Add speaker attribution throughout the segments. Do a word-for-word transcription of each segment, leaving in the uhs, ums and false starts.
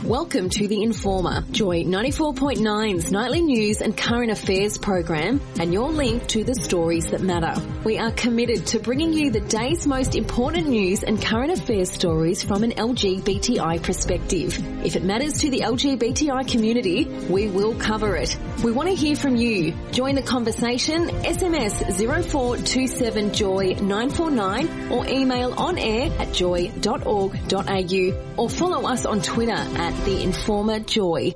Speaker 1: Welcome to The Informer, Joy ninety-four point nine's nightly news and current affairs program, and your link to the stories that matter. We are committed to bringing you the day's most important news and current affairs stories from an L G B T I perspective. If it matters to the L G B T I community, we will cover it. We want to hear from you. Join the conversation, S M S zero four two seven joy nine four nine or email on air at joy dot org dot a u or follow us on Twitter at The Informer Joy.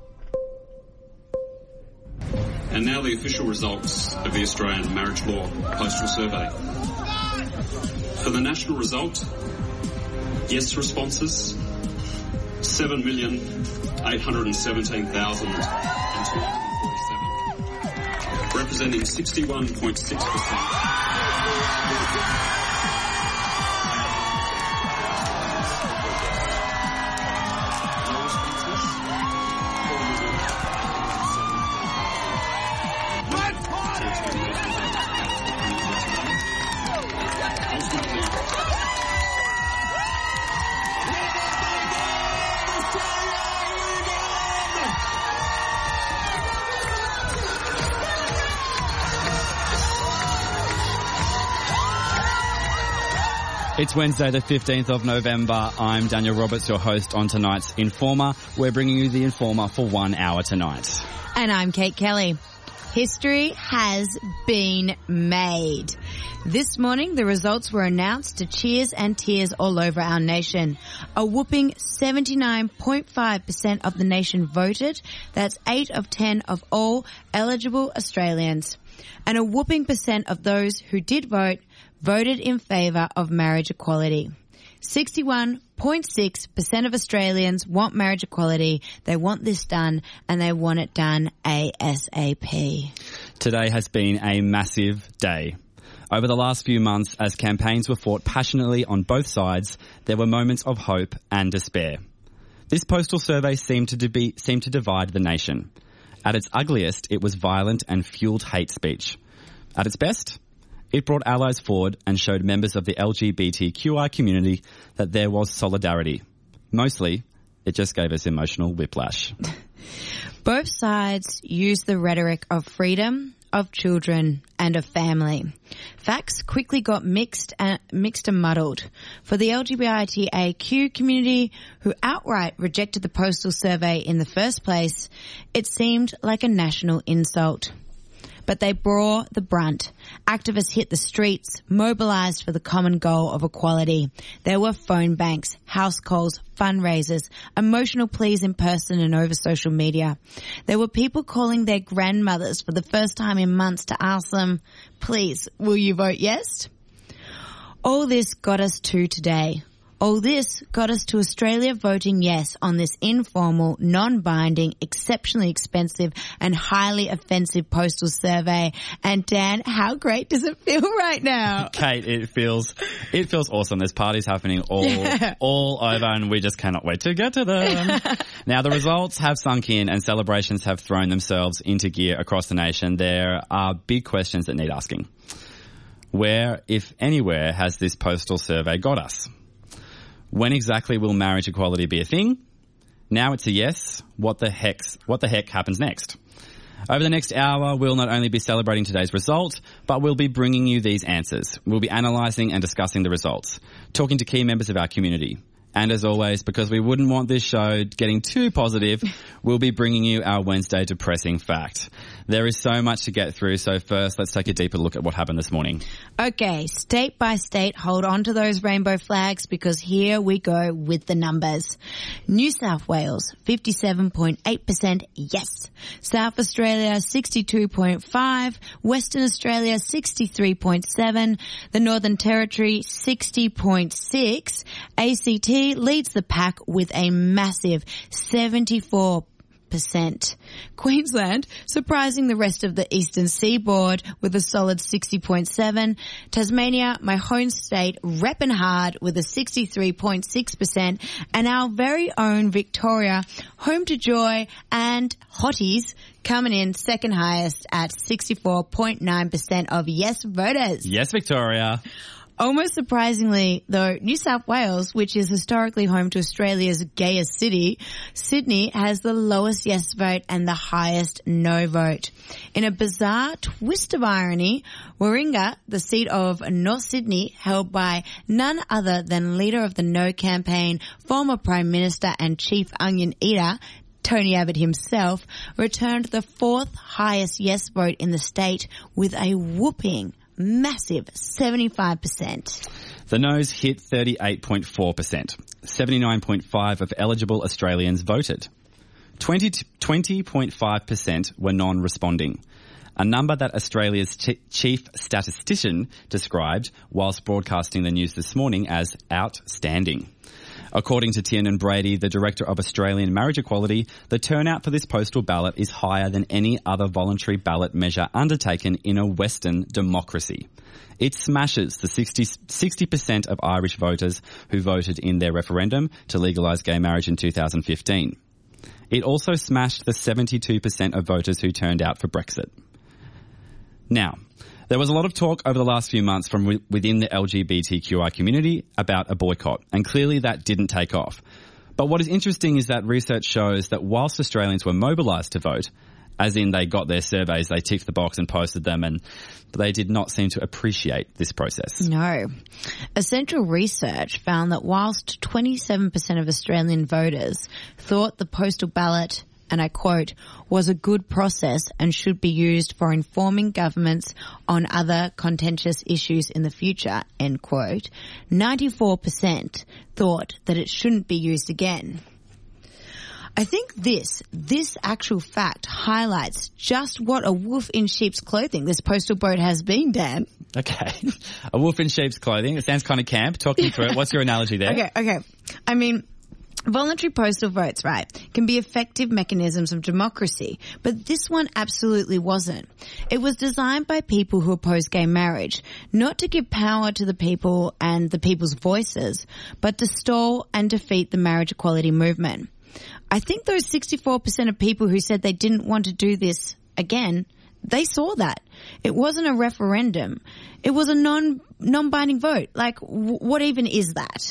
Speaker 2: And now the official results of the Australian Marriage Law Postal Survey. For the national result, yes responses, seven million eight hundred seventeen thousand two hundred forty-seven, representing sixty-one point six percent.
Speaker 3: It's Wednesday the fifteenth of November. I'm Daniel Roberts, your host on tonight's Informer. We're bringing you the Informer for one hour tonight.
Speaker 4: And I'm Kate Kelly. History has been made. This morning, the results were announced to cheers and tears all over our nation. A whooping seventy-nine point five percent of the nation voted. That's eight of ten of all eligible Australians. And a whooping percent of those who did vote voted in favour of marriage equality. sixty-one point six percent of Australians want marriage equality. They want this done, and they want it done ASAP.
Speaker 3: Today has been a massive day. Over the last few months, as campaigns were fought passionately on both sides, there were moments of hope and despair. This postal survey seemed to, be, seemed to divide the nation. At its ugliest, it was violent and fuelled hate speech. At its best, it brought allies forward and showed members of the L G B T Q I community that there was solidarity. Mostly, it just gave us emotional whiplash.
Speaker 4: Both sides used the rhetoric of freedom, of children, and of family. Facts quickly got mixed and mixed and muddled. For the L G B T Q community, who outright rejected the postal survey in the first place, it seemed like a national insult. But they bore the brunt. Activists hit the streets, mobilised for the common goal of equality. There were phone banks, house calls, fundraisers, emotional pleas in person and over social media. There were people calling their grandmothers for the first time in months to ask them, please, will you vote yes? All this got us to today. All this got us to Australia voting yes on this informal, non-binding, exceptionally expensive and highly offensive postal survey. And Dan, how great does it feel right now?
Speaker 3: Kate, it feels it feels awesome. There's parties happening all yeah. all over, and we just cannot wait to get to them. Now, the results have sunk in and celebrations have thrown themselves into gear across the nation. There are big questions that need asking. Where, if anywhere, has this postal survey got us? When exactly will marriage equality be a thing? Now it's a yes. What the heck's, what the heck happens next? Over the next hour, we'll not only be celebrating today's result, but we'll be bringing you these answers. We'll be analysing and discussing the results, talking to key members of our community. And as always, because we wouldn't want this show getting too positive, we'll be bringing you our Wednesday depressing fact. There is so much to get through, so first let's take a deeper look at what happened this morning.
Speaker 4: Okay, state by state, hold on to those rainbow flags because here we go with the numbers. New South Wales, fifty-seven point eight percent yes. South Australia, sixty-two point five. Western Australia, sixty-three point seven. The Northern Territory, sixty point six. A C T leads the pack with a massive seventy-four percent. Queensland surprising the rest of the eastern seaboard with a solid sixty point seven. Tasmania, my home state, repping hard with a sixty-three point six percent. And our very own Victoria, home to joy and hotties, coming in second highest at sixty-four point nine percent of yes voters.
Speaker 3: Yes, Victoria.
Speaker 4: Almost surprisingly, though, New South Wales, which is historically home to Australia's gayest city, Sydney has the lowest yes vote and the highest no vote. In a bizarre twist of irony, Warringah, the seat of North Sydney, held by none other than leader of the No campaign, former Prime Minister and chief onion eater, Tony Abbott himself, returned the fourth highest yes vote in the state with a whooping massive seventy-five percent.
Speaker 3: The no's hit thirty-eight point four percent. seventy-nine point five percent of eligible Australians voted. twenty point five percent were non-responding, a number that Australia's ch- chief statistician described whilst broadcasting the news this morning as outstanding. According to Tiernan Brady, the Director of Australian Marriage Equality, the turnout for this postal ballot is higher than any other voluntary ballot measure undertaken in a Western democracy. It smashes the sixty percent of Irish voters who voted in their referendum to legalise gay marriage in two thousand fifteen. It also smashed the seventy-two percent of voters who turned out for Brexit. Now, there was a lot of talk over the last few months from w- within the L G B T Q I community about a boycott, and clearly that didn't take off. But what is interesting is that research shows that whilst Australians were mobilised to vote, as in they got their surveys, they ticked the box and posted them, and they did not seem to appreciate this process.
Speaker 4: No. Essential research found that whilst twenty-seven percent of Australian voters thought the postal ballot, and I quote, was a good process and should be used for informing governments on other contentious issues in the future, end quote, ninety-four percent thought that it shouldn't be used again. I think this, this actual fact highlights just what a wolf in sheep's clothing this postal vote has been, Dan.
Speaker 3: Okay. A wolf in sheep's clothing. It sounds kind of camp. Talk me through it. What's your analogy there?
Speaker 4: Okay, okay. I mean, voluntary postal votes, right, can be effective mechanisms of democracy, but this one absolutely wasn't. It was designed by people who oppose gay marriage, not to give power to the people and the people's voices, but to stall and defeat the marriage equality movement. I think those sixty-four percent of people who said they didn't want to do this again, they saw that. It wasn't a referendum. It was a non, non-binding vote. Like, w- what even is that?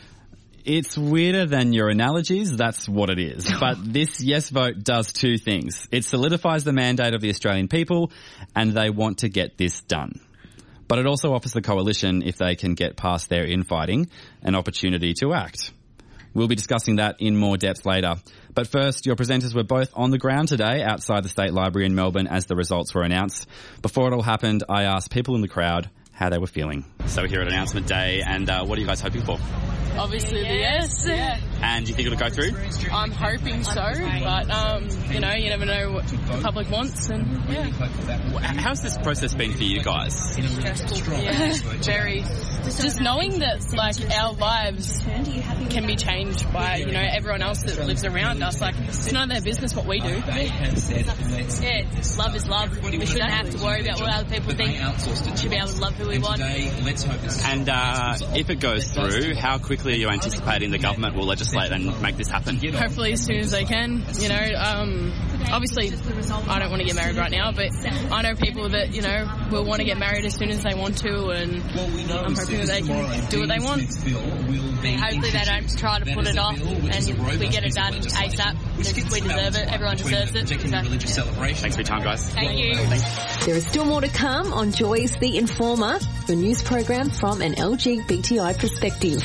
Speaker 3: It's weirder than your analogies, that's what it is. But this yes vote does two things. It solidifies the mandate of the Australian people, and they want to get this done. But it also offers the coalition, if they can get past their infighting, an opportunity to act. We'll be discussing that in more depth later. But first, your presenters were both on the ground today outside the State Library in Melbourne as the results were announced. Before it all happened, I asked people in the crowd how they were feeling. So we're here at announcement day, and uh, what are you guys hoping for?
Speaker 5: Obviously the yes. Yeah.
Speaker 3: And do you think it'll go through?
Speaker 5: I'm hoping so, but, um, you know, you never know what the public wants, and, yeah.
Speaker 3: How's this process been for you guys?
Speaker 5: Stressful. Yeah, very. Just knowing that, like, our lives can be changed by, you know, everyone else that lives around us. Like, it's none of their business what we do.
Speaker 6: Yeah, love is love. We shouldn't have to worry about what other people think. We should be able to love who we want.
Speaker 3: And uh, if it goes through, how quickly are you anticipating the government will legislate and make this happen?
Speaker 5: Hopefully as soon as they can. You know, um, obviously I don't want to get married right now, but I know people that, you know, will want to get married as soon as they want to, and I'm hoping that they can do what they want.
Speaker 6: Hopefully they don't try to put it off and we get it done ASAP. We deserve it. Everyone deserves it. So,
Speaker 3: Thanks for your time, guys.
Speaker 6: Thank you.
Speaker 1: There is still more to come on Joy's The Informer, the news program from an L G B T I perspective.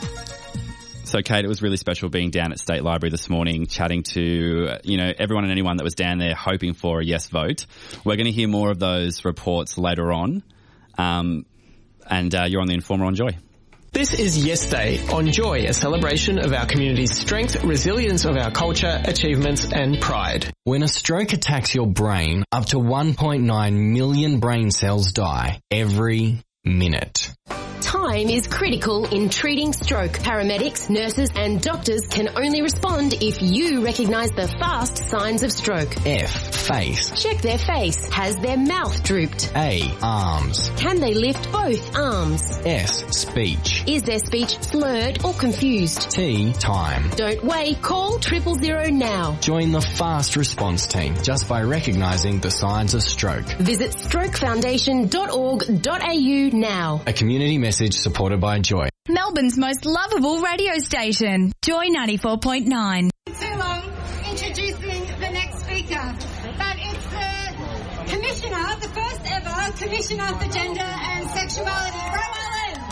Speaker 3: So, Kate, it was really special being down at State Library this morning, chatting to, you know, everyone and anyone that was down there hoping for a yes vote. We're going to hear more of those reports later on. Um, and uh, you're on The Informer on Joy.
Speaker 7: This is Yes Day on Joy, a celebration of our community's strength, resilience of our culture, achievements and pride.
Speaker 8: When a stroke attacks your brain, up to one point nine million brain cells die every minute.
Speaker 1: Time
Speaker 9: time is critical in treating stroke. Paramedics, nurses and doctors can only respond if you recognise the fast signs of stroke.
Speaker 8: F. Face.
Speaker 9: Check their face. Has their mouth drooped?
Speaker 8: A. Arms.
Speaker 9: Can they lift both arms?
Speaker 8: S. Speech.
Speaker 9: Is their speech slurred or confused?
Speaker 8: T. Time.
Speaker 9: Don't wait. Call triple zero now.
Speaker 8: Join the fast response team just by recognising the signs of stroke.
Speaker 9: Visit stroke foundation dot org dot a u now.
Speaker 8: A community message supported by Joy.
Speaker 10: Melbourne's most lovable radio station, Joy ninety-four point nine.
Speaker 11: Too long introducing the next speaker, but it's the Commissioner, the first ever Commissioner for Gender and Sexuality, Ro Allen.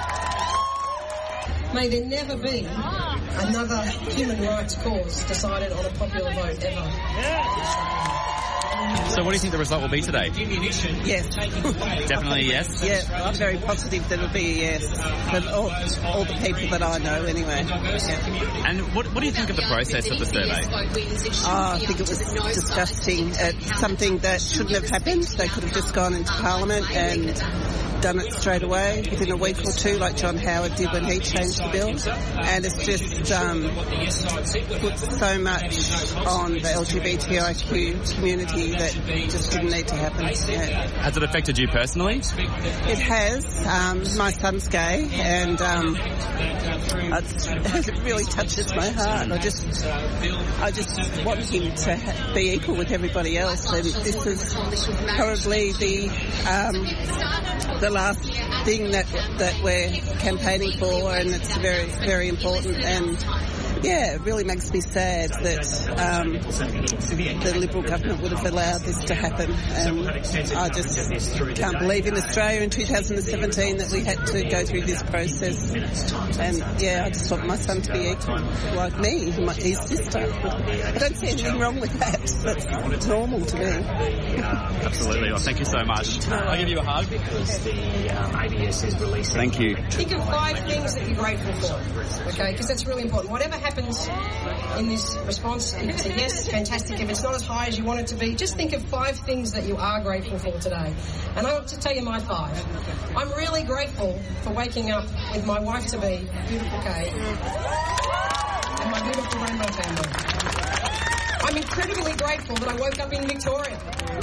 Speaker 12: May there never be another human rights cause decided on a popular vote ever. Yeah.
Speaker 3: So what do you think the result will be today?
Speaker 13: Yes.
Speaker 3: Definitely yes?
Speaker 13: Yeah, I'm very positive that it'll be a yes. But all, all the people that I know anyway. Yeah.
Speaker 3: And what, what do you think of the process of the survey?
Speaker 13: Oh, I think it was disgusting. It's something that shouldn't have happened. They could have just gone into Parliament and done it straight away within a week or two, like John Howard did when he changed the bill. And it's just um, put so much on the L G B T I Q community that just didn't need to happen. Yeah.
Speaker 3: Has it affected you personally?
Speaker 13: It has. Um, my son's gay, and um, it really touches my heart. I just, I just want him to ha- be equal with everybody else, and this is probably the um, the last thing that that we're campaigning for, and it's very, very important. And yeah, it really makes me sad that um, the Liberal government would have allowed this to happen. And I just can't believe in Australia in two thousand seventeen that we had to go through this process. And yeah, I just want my son to be equal, like me, my, his sister. I don't see anything wrong with that. That's normal to me.
Speaker 3: Absolutely. Well, thank you so much. I'll give you a hug.
Speaker 14: Because the um, A B S is releasing.
Speaker 3: Thank you.
Speaker 12: Think of five things that you're grateful for, okay? Because that's really important. Whatever happens in this response, if it's a yes, fantastic. If it's not as high as you want it to be, just think of five things that you are grateful for today. And I want to tell you my five. I'm really grateful for waking up with my wife-to-be, beautiful Kate, and my beautiful rainbow family. I'm incredibly grateful that I woke up in Victoria.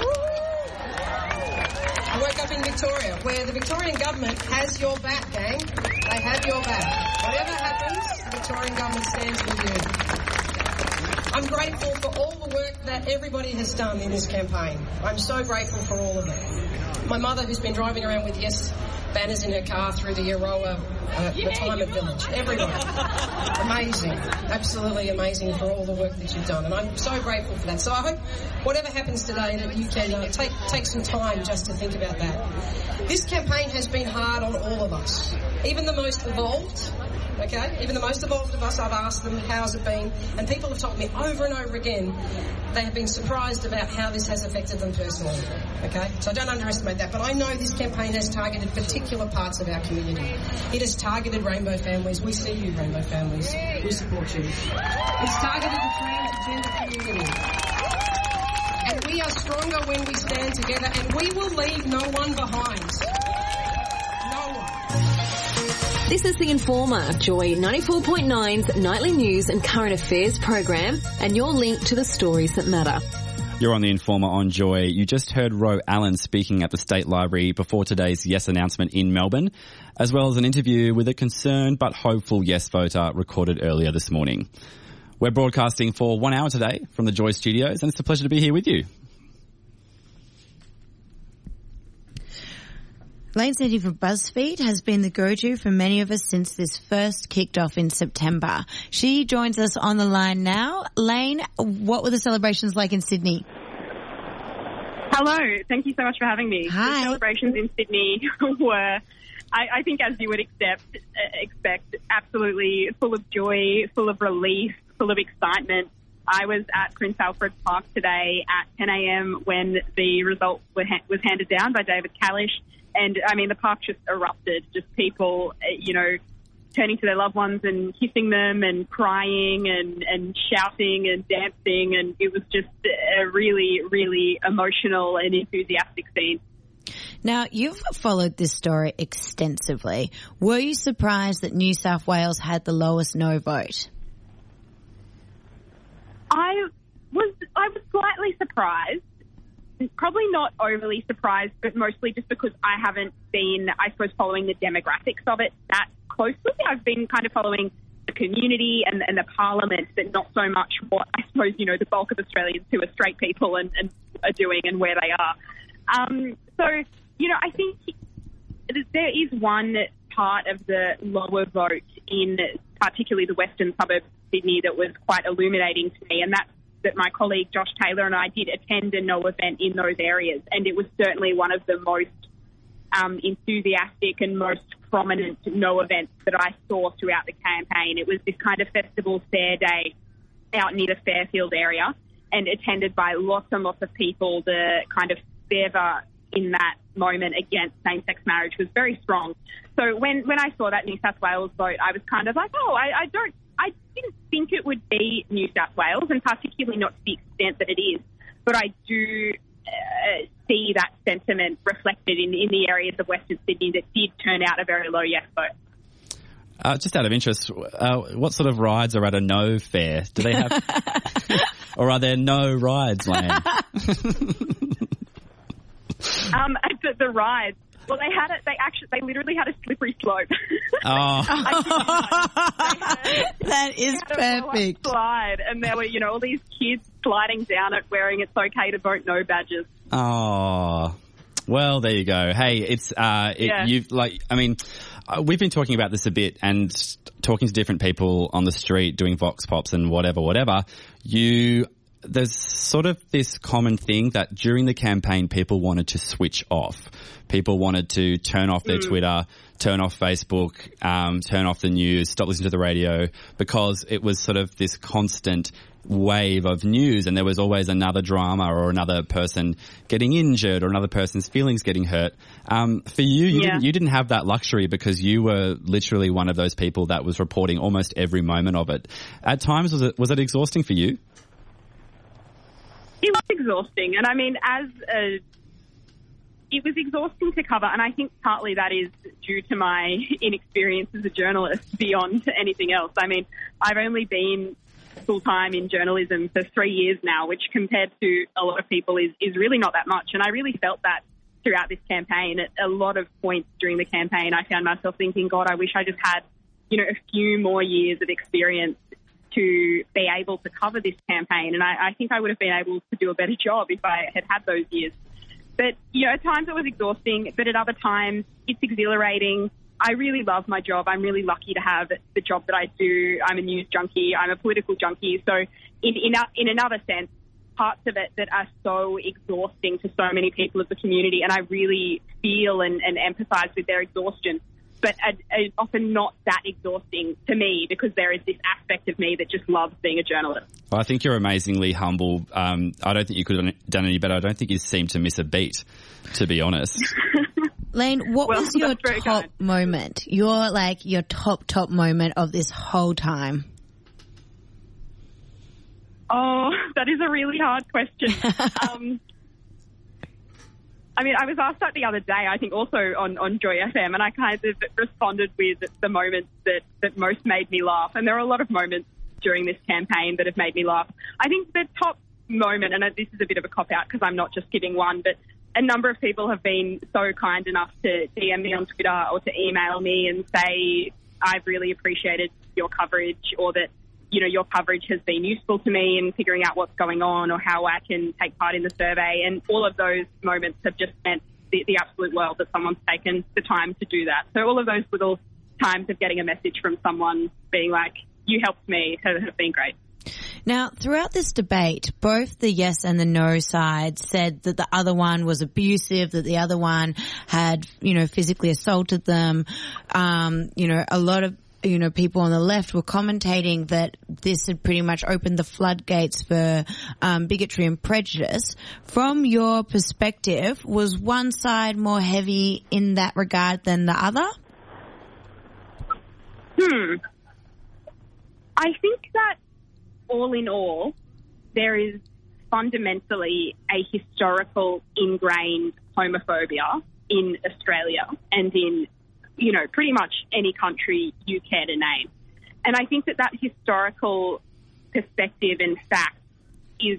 Speaker 12: I woke up in Victoria, where the Victorian government has your back, gang. They have your back. Whatever happens, the Victorian government stands with you. I'm grateful for all the work that everybody has done in this campaign. I'm so grateful for all of it. My mother, who's been driving around with yes banners in her car through the Euroa uh, retirement village. Everyone. Amazing. Absolutely amazing for all the work that you've done. And I'm so grateful for that. So I hope whatever happens today that you can uh, take, take some time just to think about that. This campaign has been hard on all of us. Even the most evolved, okay? Even the most evolved of us, I've asked them, how's it been? And people have told me over and over again they have been surprised about how this has affected them personally, okay? So don't underestimate that. But I know this campaign has targeted particular parts of our community. It has targeted rainbow families. We see you, rainbow families. We support you. It's targeted the transgender community. And we are stronger when we stand together, and we will leave no one behind. No one.
Speaker 1: This is The Informer, Joy ninety-four point nine's nightly news and current affairs program, and your link to the stories that matter.
Speaker 3: You're on The Informer on Joy. You just heard Ro Allen speaking at the State Library before today's Yes announcement in Melbourne, as well as an interview with a concerned but hopeful Yes voter recorded earlier this morning. We're broadcasting for one hour today from the Joy studios, and it's a pleasure to be here with you.
Speaker 4: Lane Sandy from BuzzFeed has been the go-to for many of us since this first kicked off in September. She joins us on the line now. Lane, what were the celebrations like in Sydney?
Speaker 15: Hello. Thank you so much for having me.
Speaker 4: Hi.
Speaker 15: The celebrations in Sydney were, I, I think, as you would accept, uh, expect, absolutely full of joy, full of relief, full of excitement. I was at Prince Alfred Park today at ten a.m. when the result were ha- was handed down by David Kalish. And, I mean, the park just erupted, just people, you know, turning to their loved ones and kissing them and crying and, and shouting and dancing. And it was just a really, really emotional and enthusiastic scene.
Speaker 4: Now, you've followed this story extensively. Were you surprised that New South Wales had the lowest no vote?
Speaker 15: I was I was slightly surprised. Probably not overly surprised, but mostly just because I haven't been, I suppose, following the demographics of it that closely. I've been kind of following the community and, and the parliament, but not so much what, I suppose, you know, the bulk of Australians who are straight people and, and are doing and where they are. Um, so, you know, I think there is one part of the lower vote in particularly the western suburbs of Sydney that was quite illuminating to me, and that's that my colleague Josh Taylor and I did attend a no event in those areas, and it was certainly one of the most um, enthusiastic and most prominent no events that I saw throughout the campaign. It was this kind of festival fair day out near the Fairfield area and attended by lots and lots of people. The kind of fervour in that moment against same-sex marriage was very strong. So when, when I saw that New South Wales vote, I was kind of like, oh, I, I don't I didn't think it would be New South Wales, and particularly not to the extent that it is. But I do uh, see that sentiment reflected in, in the areas of Western Sydney that did turn out a very low yes vote.
Speaker 3: Uh, just out of interest, uh, what sort of rides are at a no fair? Do they have, or are there no rides, Lane?
Speaker 15: um, the, the rides. Well, they had it. They actually, they literally had a slippery slope.
Speaker 3: Oh,
Speaker 4: that is perfect.
Speaker 15: Slide, and there were, you know, all these kids sliding down it, wearing "It's okay to vote no" badges.
Speaker 3: Oh, well, there you go. Hey, it's uh, it,
Speaker 15: Yeah.
Speaker 3: you've like, I mean, uh, we've been talking about this a bit and talking to different people on the street, doing vox pops and whatever, whatever. You. There's sort of this common thing that during the campaign, people wanted to switch off. People wanted to turn off their
Speaker 15: Mm.
Speaker 3: Twitter, turn off Facebook, um, turn off the news, stop listening to the radio, because it was sort of this constant wave of news, and there was always another drama or another person getting injured or another person's feelings getting hurt. Um, for you, you,
Speaker 15: Yeah.
Speaker 3: didn't, you didn't have that luxury because you were literally one of those people that was reporting almost every moment of it. At times, was it was it exhausting for you?
Speaker 15: It was exhausting, and I mean, as a, it was exhausting to cover, and I think partly that is due to my inexperience as a journalist beyond anything else. I mean, I've only been full-time in journalism for three years now, which compared to a lot of people is, is really not that much, and I really felt that throughout this campaign. At a lot of points during the campaign, I found myself thinking, God, I wish I just had, you know, a few more years of experience to be able to cover this campaign. And I, I think I would have been able to do a better job if I had had those years. But, you know, at times it was exhausting, but at other times it's exhilarating. I really love my job. I'm really lucky to have the job that I do. I'm a news junkie. I'm a political junkie. So in, in, a, in another sense, parts of it that are so exhausting to so many people of the community, and I really feel and, and empathise with their exhaustion. But uh, uh, often not that exhausting to me because there is this aspect of me that just loves being a journalist.
Speaker 3: Well, I think you're amazingly humble. Um, I don't think you could have done any better. I don't think you seem to miss a beat, to be honest.
Speaker 4: Lane, what
Speaker 15: Well,
Speaker 4: was your
Speaker 15: that's very
Speaker 4: top
Speaker 15: kind.
Speaker 4: moment? Your, like, your top, top moment of this whole time?
Speaker 15: Oh, that is a really hard question. um, I mean, I was asked that the other day, I think also on, on Joy F M, and I kind of responded with the moments that, that most made me laugh. And there are a lot of moments during this campaign that have made me laugh. I think the top moment, and this is a bit of a cop-out because I'm not just giving one, but a number of people have been so kind enough to D M me on Twitter or to email me and say, I've really appreciated your coverage, or that, you know, your coverage has been useful to me in figuring out what's going on or how I can take part in the survey. And all of those moments have just meant the, the absolute world that someone's taken the time to do that. So all of those little times of getting a message from someone being like, you helped me, have, have been great.
Speaker 4: Now, throughout this debate, both the yes and the no sides said that the other one was abusive, that the other one had, you know, physically assaulted them. Um, you know, a lot of you know, people on the left were commentating that this had pretty much opened the floodgates for um, bigotry and prejudice. From your perspective, was one side more heavy in that regard than the other?
Speaker 15: Hmm. I think that all in all, there is fundamentally a historical ingrained homophobia in Australia and in, you know, pretty much any country you care to name. And I think that that historical perspective and fact is,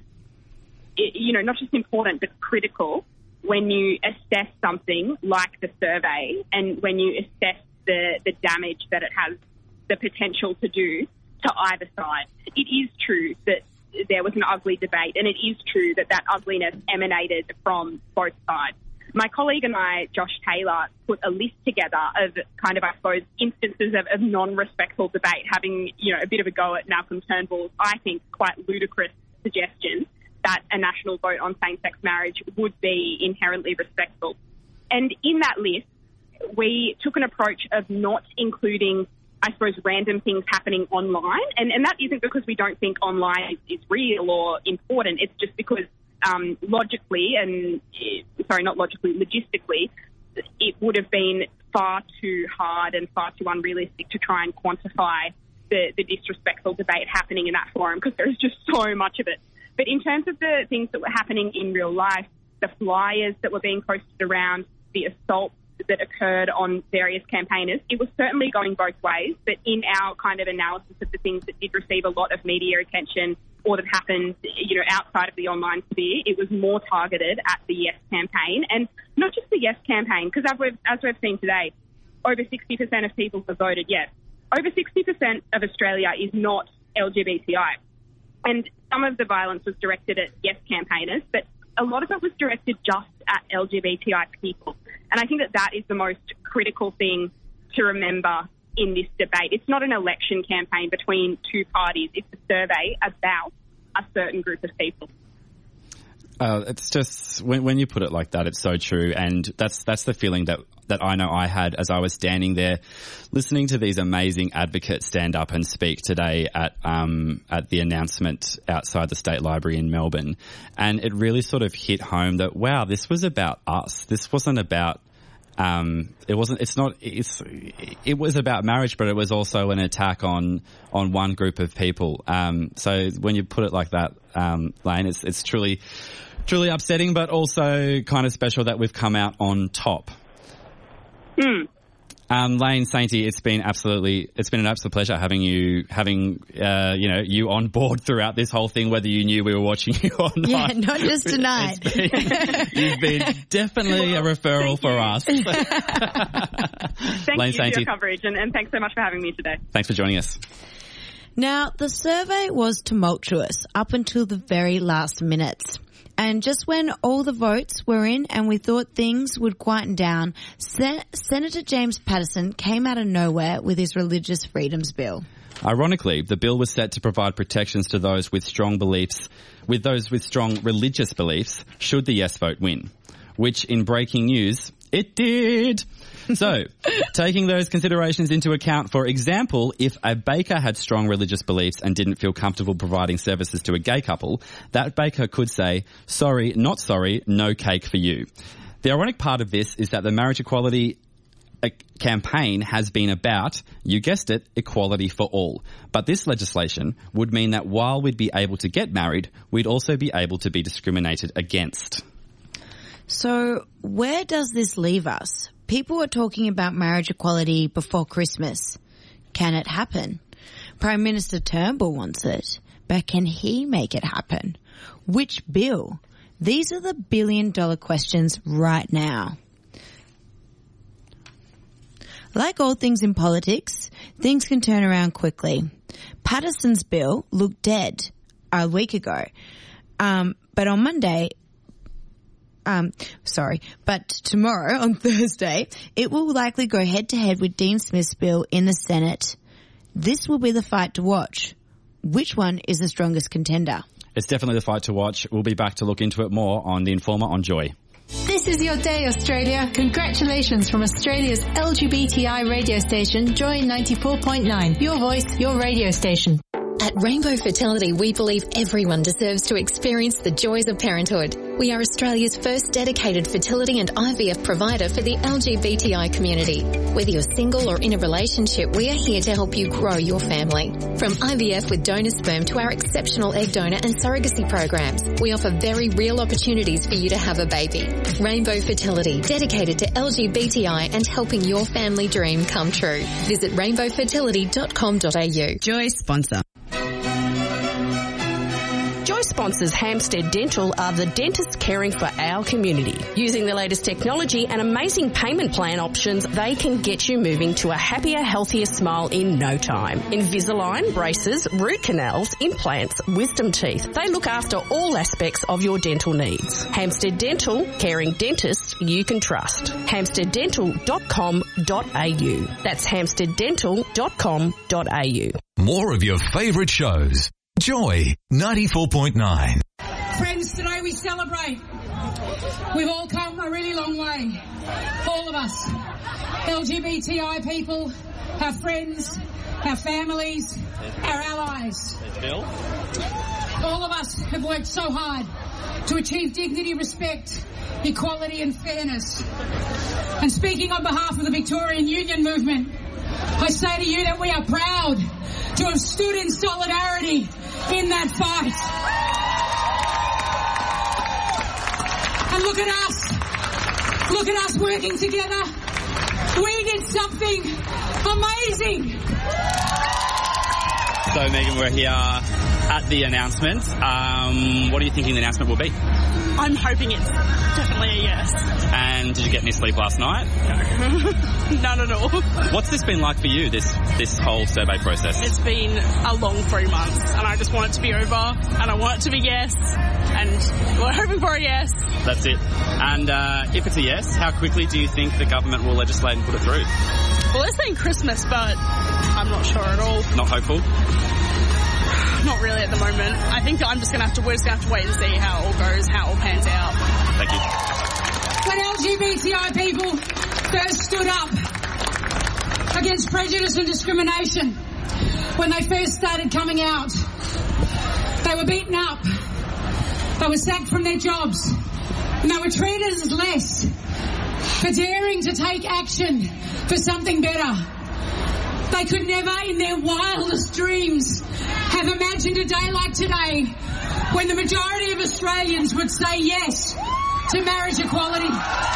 Speaker 15: you know, not just important but critical when you assess something like the survey and when you assess the, the damage that it has the potential to do to either side. It is true that there was an ugly debate, and it is true that that ugliness emanated from both sides. My colleague and I, Josh Taylor, put a list together of kind of, I suppose, instances of, of non-respectful debate, having, you know, a bit of a go at Malcolm Turnbull's, I think, quite ludicrous suggestion that a national vote on same-sex marriage would be inherently respectful. And in that list, we took an approach of not including, I suppose, random things happening online. And, and that isn't because we don't think online is, is real or important. It's just because um, logically and, sorry, not logically, logistically, it would have been far too hard and far too unrealistic to try and quantify the, the disrespectful debate happening in that forum because there is just so much of it. But in terms of the things that were happening in real life, the flyers that were being posted around, the assaults that occurred on various campaigners, it was certainly going both ways. But in our kind of analysis of the things that did receive a lot of media attention or that happened, you know, outside of the online sphere, it was more targeted at the Yes campaign. And not just the Yes campaign, because as we've, as we've seen today, over sixty percent of people have voted yes. Over sixty percent of Australia is not L G B T I. And some of the violence was directed at Yes campaigners, but a lot of it was directed just at L G B T I people. And I think that that is the most critical thing to remember in this debate. It's not an election campaign between two parties. It's a survey about a certain group of people.
Speaker 3: Uh, it's just, when, when you put it like that, it's so true. And that's that's the feeling that, that I know I had as I was standing there listening to these amazing advocates stand up and speak today at um, at the announcement outside the State Library in Melbourne. And it really sort of hit home that, wow, this was about us. This wasn't about Um, it wasn't, it's not, it's, it was about marriage, but it was also an attack on, on one group of people. Um, so when you put it like that, um, Lane, it's, it's truly, truly upsetting, but also kind of special that we've come out on top.
Speaker 15: Mm.
Speaker 3: Um, Lane Sainty, it's been absolutely, it's been an absolute pleasure having you, having, uh, you know, you on board throughout this whole thing, whether you knew we were watching you or not.
Speaker 4: Yeah, not just tonight.
Speaker 3: Been, you've been definitely a referral for us.
Speaker 15: Thank
Speaker 3: Lane
Speaker 15: you
Speaker 3: Sainty.
Speaker 15: for your coverage, and, and thanks so much for having me today.
Speaker 3: Thanks for joining us.
Speaker 4: Now, the survey was tumultuous up until the very last minutes. And just when all the votes were in and we thought things would quieten down, Sen- Senator James Paterson came out of nowhere with his Religious Freedoms Bill.
Speaker 3: Ironically, the bill was set to provide protections to those with strong beliefs, with those with strong religious beliefs, should the yes vote win. Which, in breaking news, it did. So, taking those considerations into account, for example, if a baker had strong religious beliefs and didn't feel comfortable providing services to a gay couple, that baker could say, sorry, not sorry, no cake for you. The ironic part of this is that the marriage equality campaign has been about, you guessed it, equality for all. But this legislation would mean that while we'd be able to get married, we'd also be able to be discriminated against.
Speaker 4: So, where does this leave us? People were talking about marriage equality before Christmas. Can it happen? Prime Minister Turnbull wants it, but can he make it happen? Which bill? These are the billion dollar questions right now. Like all things in politics, things can turn around quickly. Paterson's bill looked dead a week ago, um, but on Monday, Um, sorry, but tomorrow, on Thursday, it will likely go head-to-head with Dean Smith's bill in the Senate. This will be the fight to watch. Which one is the strongest contender?
Speaker 3: It's definitely the fight to watch. We'll be back to look into it more on The Informer on Joy.
Speaker 16: This is your day, Australia. Congratulations from Australia's L G B T I radio station, Joy ninety-four point nine. Your voice, your radio station.
Speaker 9: At Rainbow Fertility, we believe everyone deserves to experience the joys of parenthood. We are Australia's first dedicated fertility and I V F provider for the L G B T I community. Whether you're single or in a relationship, we are here to help you grow your family. From I V F with donor sperm to our exceptional egg donor and surrogacy programs, we offer very real opportunities for you to have a baby. Rainbow Fertility, dedicated to L G B T I and helping your family dream come true. Visit rainbow fertility dot com dot a u.
Speaker 4: Joy sponsor.
Speaker 17: Joy sponsors Hampstead Dental are the dentists caring for our community. Using the latest technology and amazing payment plan options, they can get you moving to a happier, healthier smile in no time. Invisalign, braces, root canals, implants, wisdom teeth. They look after all aspects of your dental needs. Hampstead Dental, caring dentists you can trust. hampstead dental dot com dot a u. That's hampstead dental dot com dot a u.
Speaker 18: More of your favourite shows. Joy ninety-four point nine.
Speaker 19: Friends, today we celebrate. We've all come a really long way. All of us. L G B T I people, our friends, our families, our allies. All of us have worked so hard to achieve dignity, respect, equality and fairness. And speaking on behalf of the Victorian Union Movement, I say to you that we are proud to have stood in solidarity in that fight. And look at us. Look at us working together. We did something amazing.
Speaker 3: So, Megan, we're here at the announcement. Um, what are you thinking the announcement will be?
Speaker 20: I'm hoping it's definitely a yes.
Speaker 3: And did you get any sleep last night?
Speaker 20: No. None at all.
Speaker 3: What's this been like for you, this this whole survey process?
Speaker 20: It's been a long three months, and I just want it to be over, and I want it to be yes, and we're hoping for a yes.
Speaker 3: That's it. And uh, if it's a yes, how quickly do you think the government will legislate and put it through?
Speaker 20: Well, they're saying Christmas, but I'm not sure at all.
Speaker 3: Not hopeful?
Speaker 20: Not really at the moment. I think I'm just going to have to, we're just going to have to wait and see how it all goes, how it all pans out.
Speaker 3: Thank you.
Speaker 19: When L G B T I people first stood up against prejudice and discrimination, when they first started coming out, they were beaten up, they were sacked from their jobs, and they were treated as less for daring to take action for something better. They could never in their wildest dreams have imagined a day like today when the majority of Australians would say yes to marriage equality.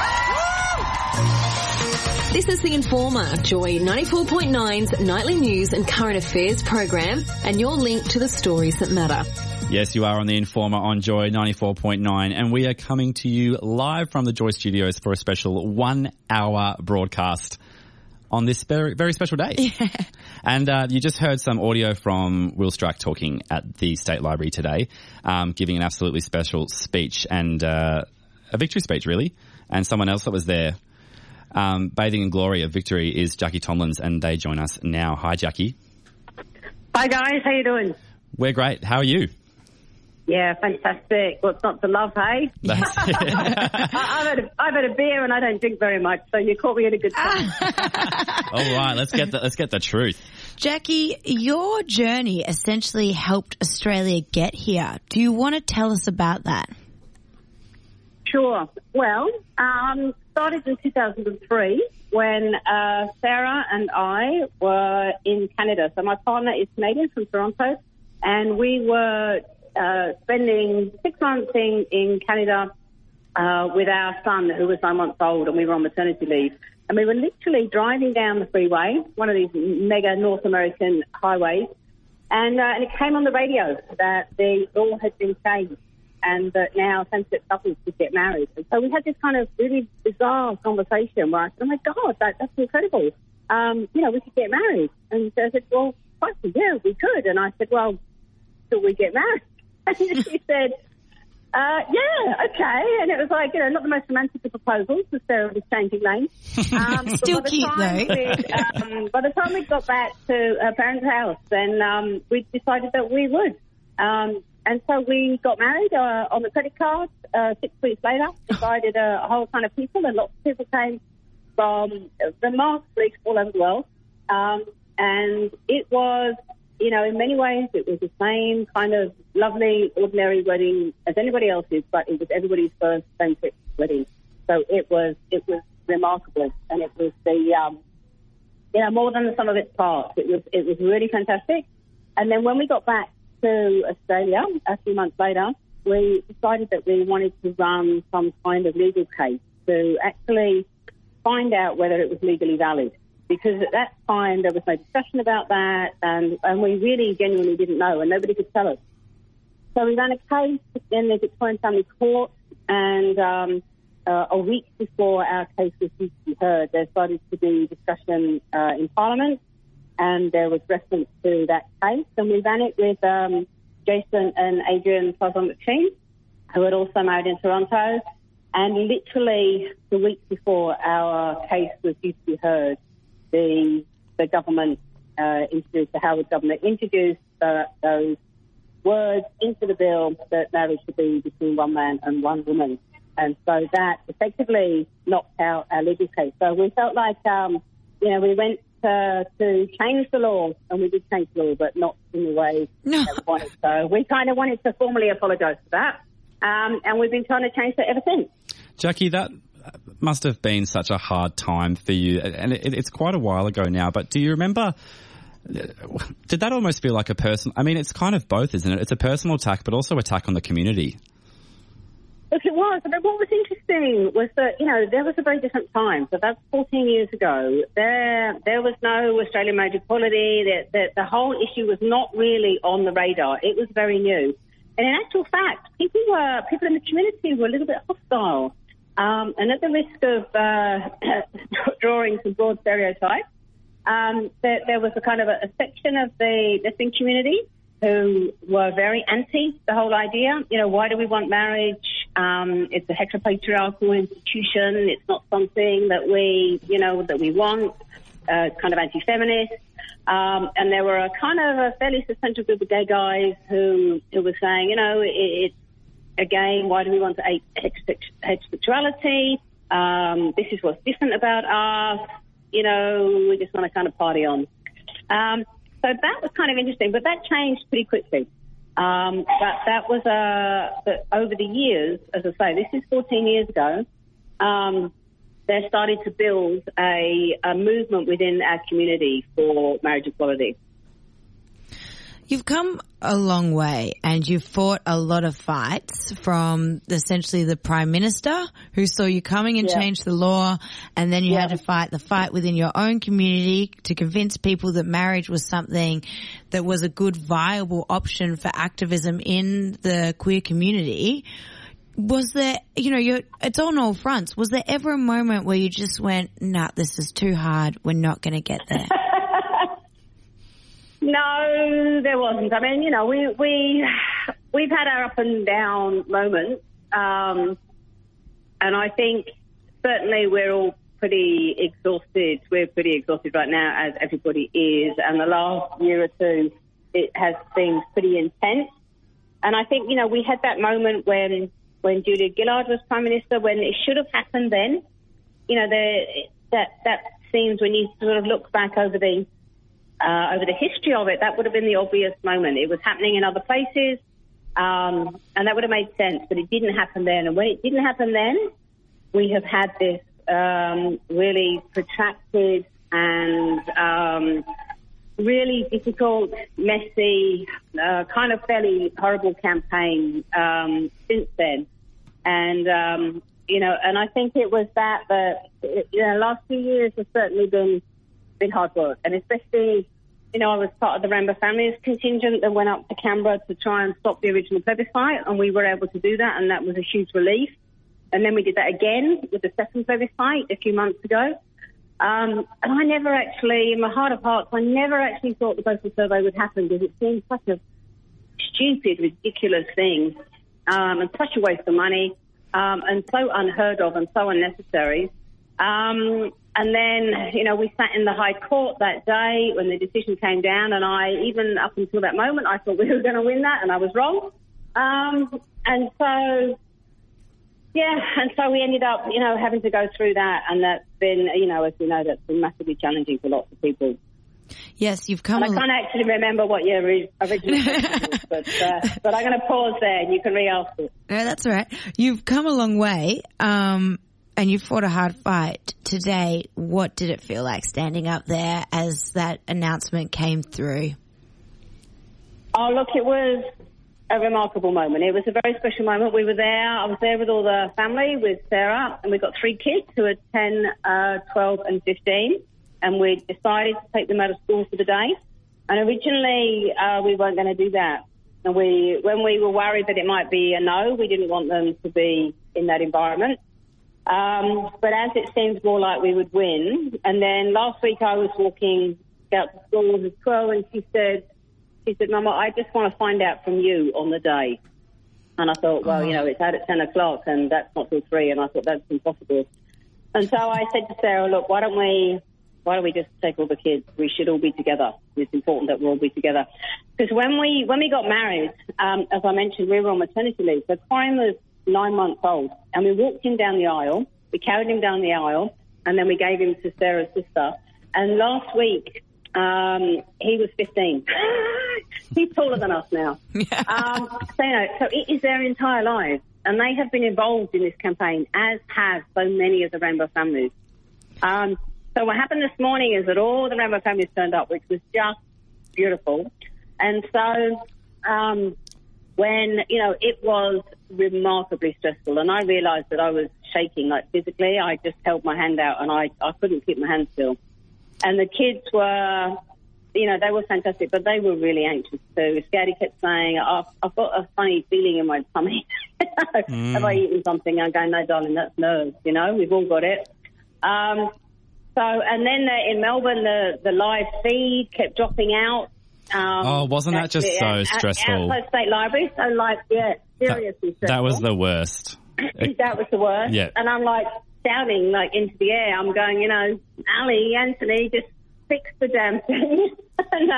Speaker 1: This is The Informer, Joy ninety-four point nine's nightly news and current affairs program, and your link to the stories that matter.
Speaker 3: Yes, you are on The Informer on Joy ninety-four point nine, and we are coming to you live from the Joy Studios for a special one-hour broadcast on this very, very special day.
Speaker 4: Yeah.
Speaker 3: And uh, you just heard some audio from Will Strike talking at the State Library today, um, giving an absolutely special speech and uh, a victory speech, really. And someone else that was there, um, bathing in glory of victory, is Jackie Tomlins, and they join us now. Hi, Jackie.
Speaker 21: Hi, guys. How you doing?
Speaker 3: We're great. How are you?
Speaker 21: Yeah, fantastic. What's not to love, hey?
Speaker 3: That's it.
Speaker 21: I, I've, had a, I've had a beer and I don't drink very much, so you caught me at a good time.
Speaker 3: All right, let's get the, let's get the truth.
Speaker 4: Jackie, your journey essentially helped Australia get here. Do you want to tell us about that?
Speaker 21: Sure. Well, um, started in two thousand three when uh, Sarah and I were in Canada. So my partner is Canadian from Toronto, and we were uh, spending six months in, in Canada uh, with our son, who was nine months old, and we were on maternity leave. And we were literally driving down the freeway, one of these mega North American highways, and, uh, and it came on the radio that the law had been changed and that now same-sex couples could get married. And so we had this kind of really bizarre conversation where I said, oh, my God, that, that's incredible. Um, you know, we could get married. And so I said, well, yeah, we could. And I said, well, should we get married? And she said, uh, yeah, okay. And it was like, you know, not the most romantic of proposals, because Sarah was changing lanes. Um,
Speaker 4: Still cute, though.
Speaker 21: um, by the time we got back to her parents' house, then um, we decided that we would. Um, and so we got married uh, on the credit card. Uh, six weeks later, invited a, a whole ton of people, and lots of people came from the Mars League all over the world. Um, and it was you know, in many ways it was the same kind of lovely, ordinary wedding as anybody else's, but it was everybody's first same-sex wedding. So it was it was remarkable, and it was the, um, you know, more than the sum of its parts. It was it was really fantastic. And then when we got back to Australia a few months later, we decided that we wanted to run some kind of legal case to actually find out whether it was legally valid. Because at that time there was no discussion about that, and, and we really genuinely didn't know, and nobody could tell us. So we ran a case in the Victorian Family Court, and um, uh, a week before our case was due to be heard, there started to be discussion uh, in Parliament, and there was reference to that case, and we ran it with um, Jason and Adrian Fazon-McSheen, who had also married in Toronto, and literally the week before our case was due to be heard, the the government uh, introduced, the Howard government introduced uh, those words into the bill that marriage should be between one man and one woman. And so that effectively knocked out our legal case. So we felt like, um, you know, we went uh, to change the law, and we did change the law, but not in the way
Speaker 4: no.
Speaker 21: that we wanted. So we kind of wanted to formally apologise for that. Um, and we've been trying to change that ever since.
Speaker 3: Jackie, that must have been such a hard time for you. And it, it's quite a while ago now, but do you remember, did that almost feel like a personal, I mean, it's kind of both, isn't it? It's a personal attack, but also attack on the community.
Speaker 21: Look, it was. But what was interesting was that, you know, there was a very different time. So that's fourteen years ago. There there was no Australian marriage equality. The, the, the whole issue was not really on the radar. It was very new. And in actual fact, people were people in the community were a little bit hostile. Um, and at the risk of uh, drawing some broad stereotypes, um, there, there was a kind of a, a section of the lesbian community who were very anti the whole idea. You know, why do we want marriage? Um, it's a heteropatriarchal institution. It's not something that we, you know, that we want. Uh, kind of anti-feminist. Um, and there were a kind of a fairly substantial group of gay guys who, who were saying, you know, it, it's, again, why do we want to hate heterosexuality? Um, this is what's different about us. You know, we just want to kind of party on. Um, so that was kind of interesting, but that changed pretty quickly. Um, but that was uh, but over the years, as I say, this is fourteen years ago. Um, there started to build a, a movement within our community for marriage equality.
Speaker 4: You've come a long way, and you've fought a lot of fights from essentially the Prime Minister who saw you coming and
Speaker 21: yeah.
Speaker 4: changed the law, and then you
Speaker 21: yeah.
Speaker 4: had to fight the fight within your own community to convince people that marriage was something that was a good, viable option for activism in the queer community. Was there, you know, you're, it's on all fronts. Was there ever a moment where you just went, nah, this is too hard, we're not going to get there?
Speaker 21: No, there wasn't. I mean, you know, we, we, we've had our up and down moments. Um, and I think certainly we're all pretty exhausted. We're pretty exhausted right now, as everybody is. And the last year or two, it has seemed pretty intense. And I think, you know, we had that moment when, when Julia Gillard was Prime Minister, when it should have happened then. You know, the, that, that seems when you sort of look back over the, Uh, over the history of it, that would have been the obvious moment. It was happening in other places, um, and that would have made sense, but it didn't happen then. And when it didn't happen then, we have had this um, really protracted and um, really difficult, messy, uh, kind of fairly horrible campaign um, since then. And, um, you know, and I think it was that, that you know, last few years have certainly been been hard work, and especially, you know, I was part of the Rambo Families contingent that went up to Canberra to try and stop the original plebiscite, and we were able to do that, and that was a huge relief. And then we did that again with the second plebiscite a few months ago. Um, and I never actually, in my heart of hearts, I never actually thought the postal survey would happen, because it seemed such a stupid, ridiculous thing, um, and such a waste of money, um, and so unheard of and so unnecessary. Um, And then, you know, we sat in the High Court that day when the decision came down, and I, even up until that moment, I thought we were going to win that, and I was wrong. Um, and so, yeah, and so we ended up, you know, having to go through that, and that's been, you know, as we know, that's been massively challenging for lots of people.
Speaker 4: Yes, you've come.
Speaker 21: And I can't actually remember what your ori- original question was, but, uh, but I'm going to pause there and you can re-ask it.
Speaker 4: No, that's all right. You've come a long way, um, and you fought a hard fight. Today, what did it feel like standing up there as that announcement came through?
Speaker 21: Oh, look, it was a remarkable moment. It was a very special moment. We were there. I was there with all the family, with Sarah, and we've got three kids who are ten, uh, twelve and fifteen. And we decided to take them out of school for the day. And originally, uh, we weren't going to do that. And we, when we were worried that it might be a no, we didn't want them to be in that environment. Um, but as it seems more like we would win, and then last week I was walking out to school with twelve, and she said, she said, Mama, I just want to find out from you on the day. And I thought, well, you know, it's out at ten o'clock, and that's not till three, and I thought that's impossible. And so I said to Sarah, look, why don't we... Why don't we just take all the kids? We should all be together. It's important that we'll all be together. Because when we when we got married, um, as I mentioned, we were on maternity leave. So Corin was nine months old. And we walked him down the aisle. We carried him down the aisle. And then we gave him to Sarah's sister. And last week, um, he was fifteen. He's taller than us now. Yeah. Um, so, you know, so it is their entire lives. And they have been involved in this campaign, as have so many of the Rainbow families. Um So what happened this morning is that all the Rainbow families turned up, which was just beautiful. And so um, when, you know, it was remarkably stressful, and I realised that I was shaking, like physically. I just held my hand out and I, I couldn't keep my hand still. And the kids were, you know, they were fantastic, but they were really anxious too. Scouty kept saying, oh, I've got a funny feeling in my tummy. mm. Have I eaten something? I'm going, no, darling, that's nerves, you know, we've all got it. Um So, and then uh, in Melbourne, the, the live feed kept dropping out. Um,
Speaker 3: oh, wasn't that just so
Speaker 21: at,
Speaker 3: stressful?
Speaker 21: Outside State Library, so like, yeah, seriously
Speaker 3: that,
Speaker 21: stressful.
Speaker 3: that was the worst.
Speaker 21: That was the worst.
Speaker 3: Yeah.
Speaker 21: And I'm like shouting like into the air. I'm going, you know, Ali, Anthony, just fix the damn thing. and,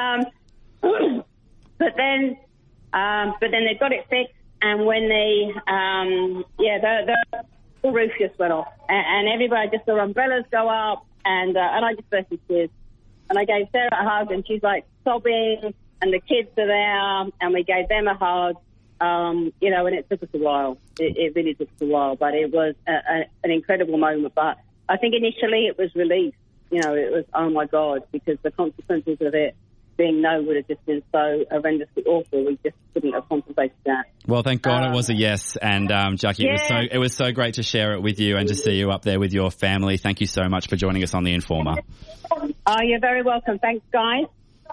Speaker 21: um, but then, um, but then they got it fixed, and when they, um, yeah, the, the roof just went off, and, and everybody just saw umbrellas go up. And uh, and I just burst into tears. And I gave Sarah a hug, and she's like sobbing, and the kids are there, and we gave them a hug. Um, you know, and it took us a while. It, it really took us a while, but it was a, a, an incredible moment. But I think initially it was relief. You know, it was, oh my God, because the consequences of it being no would have just been so horrendously awful. We just couldn't have contemplated that.
Speaker 3: Well, thank God
Speaker 21: um,
Speaker 3: it was a yes. And um, Jackie,
Speaker 21: yeah.
Speaker 3: it was so it was so great to share it with you and to see you up there with your family. Thank you so much for joining us on The Informer.
Speaker 21: Oh, you're very welcome. Thanks, guys.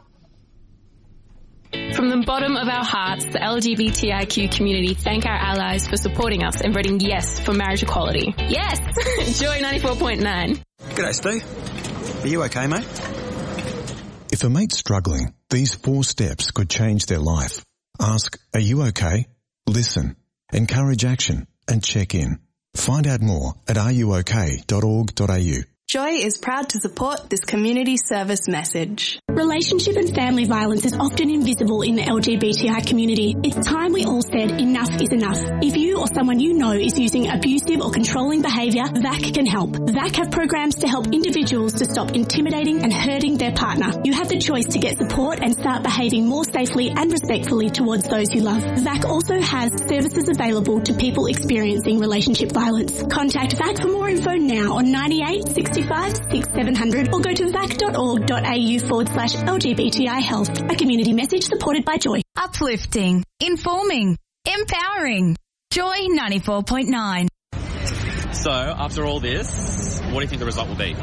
Speaker 2: From the bottom of our hearts, the L G B T I Q community thank our allies for supporting us and voting yes for marriage equality. Yes! Joy ninety-four point nine.
Speaker 22: G'day, Steve. Are you okay, mate?
Speaker 23: If a mate's struggling, these four steps could change their life. Ask, are you okay? Listen, encourage action, and check in. Find out more at are you okay dot org dot a u.
Speaker 24: Joy is proud to support this community service message.
Speaker 25: Relationship and family violence is often invisible in the L G B T I community. It's time we all said enough is enough. If you or someone you know is using abusive or controlling behaviour, V A C can help. V A C have programs to help individuals to stop intimidating and hurting their partner. You have the choice to get support and start behaving more safely and respectfully towards those you love. V A C also has services available to people experiencing relationship violence. Contact V A C for more info now on ninety-eight sixty-five six seven hundred or go to vac dot org dot a u forward slash L G B T I health. A community message supported by Joy.
Speaker 10: Uplifting, informing, empowering. Joy ninety-four point nine.
Speaker 3: So, after all this, what do you think the result will be?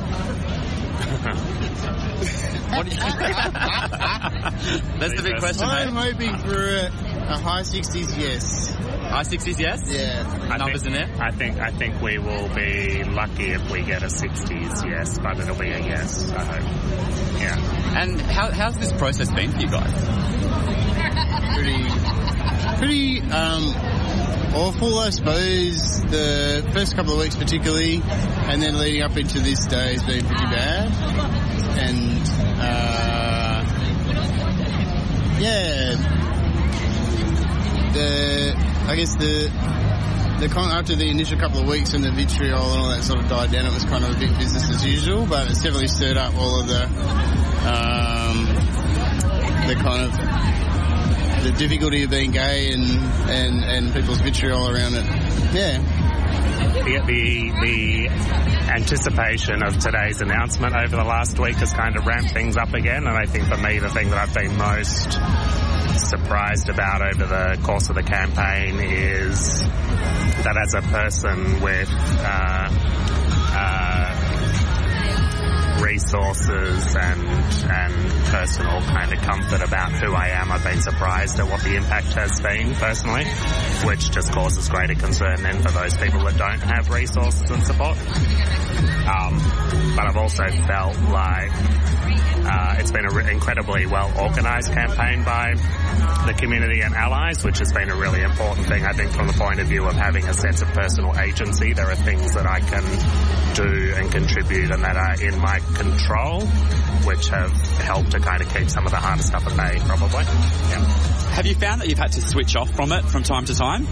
Speaker 3: What do you That's the big question,
Speaker 26: I'm
Speaker 3: mate.
Speaker 26: hoping for a, a high sixties yes.
Speaker 3: High sixties yes?
Speaker 26: Yeah.
Speaker 14: I
Speaker 3: Numbers
Speaker 14: think,
Speaker 3: in there?
Speaker 14: I think I think we will be lucky if we get a sixties yes, but it'll be a yes, I hope. Yeah.
Speaker 3: And how how's this process been for you guys?
Speaker 26: Pretty, pretty um, awful, I suppose. The first couple of weeks particularly, and then leading up into this day has been pretty bad. And uh, yeah, the I guess the the con- after the initial couple of weeks and the vitriol and all that sort of died down, it was kind of a bit business as usual. But it's definitely stirred up all of the um, kind of the difficulty of being gay and, and, and people's vitriol around it. Yeah.
Speaker 14: The, the, the anticipation of today's announcement over the last week has kind of ramped things up again, and I think for me the thing that I've been most surprised about over the course of the campaign is that as a person with uh, uh, resources and and personal kind of comfort about who I am, I've been surprised at what the impact has been personally, which just causes greater concern then for those people that don't have resources and support. Um, but I've also felt like uh, it's been an re- incredibly well organised campaign by the community and allies, which has been a really important thing, I think, from the point of view of having a sense of personal agency. There are things that I can do and contribute and that are in my control, which have helped to kind of keep some of the harder stuff at bay, probably. Yeah.
Speaker 5: Have you found that you've had to switch off from it from time to time?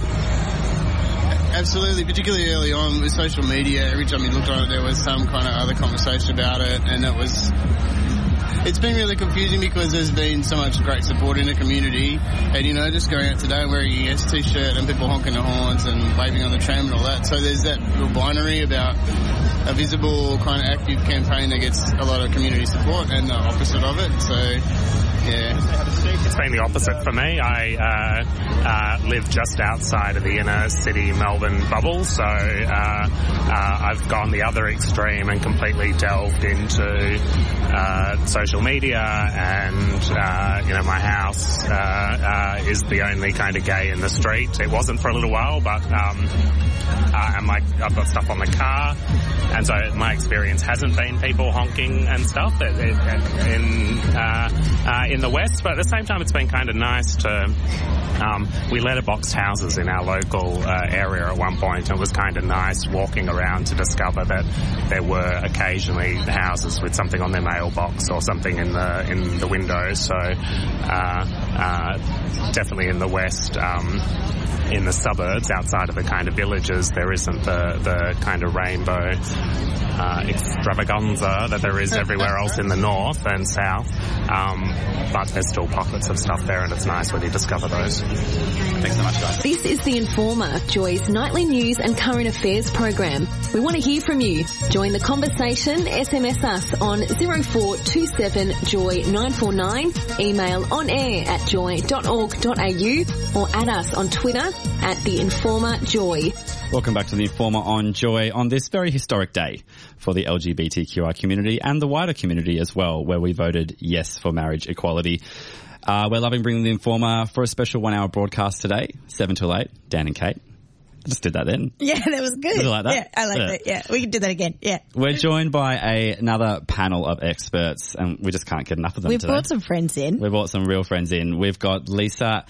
Speaker 26: Absolutely, particularly early on with social media. Every time you looked on it, there was some kind of other conversation about it, and it was... It's been really confusing because there's been so much great support in the community, and, you know, just going out today wearing a Yes T-shirt and people honking their horns and waving on the tram and all that. So there's that little binary about a visible kind of active campaign that gets a lot of community support and the opposite of it. So, yeah.
Speaker 14: It's been the opposite for me. I uh, uh, live just outside of the inner city Melbourne bubble, so uh, uh, I've gone the other extreme and completely delved into uh, social media, and uh, you know, my house uh, uh, is the only kind of gay in the street. It wasn't for a little while, but um, uh, and my, I've got stuff on the car, and so my experience hasn't been people honking and stuff it, it, in uh, uh, in the West, but at the same time it's been kind of nice to um, we letterboxed houses in our local uh, area at one point, and it was kind of nice walking around to discover that there were occasionally houses with something on their mailbox or something in the in the windows. So uh, uh, definitely in the West, um, in the suburbs outside of the kind of villages, there isn't the the kind of rainbow uh, extravaganza that there is everywhere else in the north and south, um, but there's still pockets of stuff there, and it's nice when you discover those. Thanks so much, guys.
Speaker 1: This is The Informer, Joy's nightly news and current affairs program. We want to hear from you. Join the conversation. S M S us on zero four two seven joy nine four nine, email on air at joy dot org dot a u, or add us on Twitter at The Informer Joy.
Speaker 3: Welcome back to The Informer on Joy on this very historic day for the L G B T Q I community and the wider community as well, where we voted yes for marriage equality. Uh, we're loving bringing The Informer for a special one-hour broadcast today, seven till eight. Dan and Kate. I just did that then.
Speaker 4: Yeah, that was good.
Speaker 3: Did you like that?
Speaker 4: Yeah, I like
Speaker 3: yeah.
Speaker 4: that. Yeah, we can do that again. Yeah.
Speaker 3: We're joined by a, another panel of experts, and we just can't get enough of them
Speaker 4: We've
Speaker 3: today.
Speaker 4: brought some friends in.
Speaker 3: We've brought some real friends in. We've got Lisa...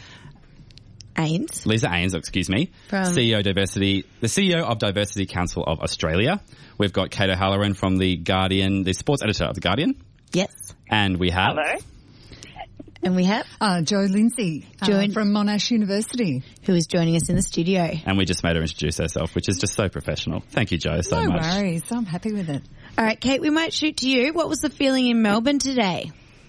Speaker 4: Ains.
Speaker 3: Lisa Ains, excuse me,
Speaker 4: From
Speaker 3: C E O Diversity, the C E O of Diversity Council of Australia. We've got Kate O'Halloran from The Guardian, the sports editor of The Guardian.
Speaker 4: Yes.
Speaker 3: And we have...
Speaker 6: Hello.
Speaker 4: And we have...
Speaker 6: Uh, Jo Lindsay uh,
Speaker 4: Join-
Speaker 6: from Monash University.
Speaker 4: Who is joining us in the studio.
Speaker 3: And we just made her introduce herself, which is just so professional. Thank you, Jo, so
Speaker 6: no
Speaker 3: much.
Speaker 6: No worries. I'm happy with it.
Speaker 4: All right, Kate, we might shoot to you. What was the feeling in Melbourne today?